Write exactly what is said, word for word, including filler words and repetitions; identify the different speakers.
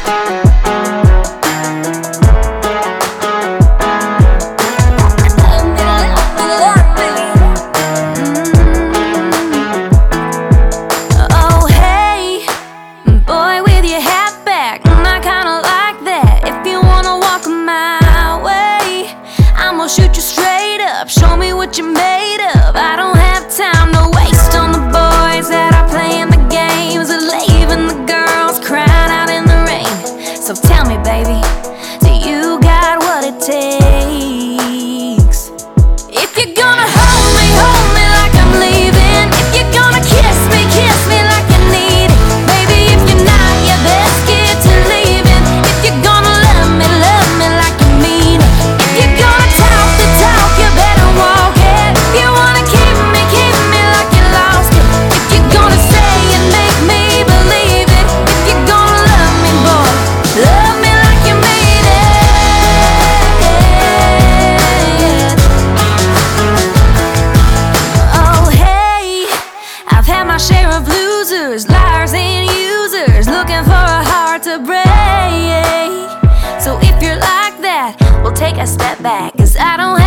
Speaker 1: Shoot you straight up, show me what you're made of. I don't have time to waste on the boys that are playing the games and leaving the girls crying out in the rain. So tell me, baby, do you got what it takes? If you're gonna hold me, hold me like I'm leaving. If you're gonna kiss me, kiss me like you need it. Baby, if you're not, yeah, let's get to leaving. If you're gonna love me, love me like you mean it. If you're gonna you better walk it. If you wanna keep me, keep me like you lost it. If you're gonna say and make me believe it. If you're gonna love me, boy, love me like you mean it. Oh hey, I've had my share of losers, liars and users, looking for a heart to break. So if you're like that, we'll take a step back, 'cause I don't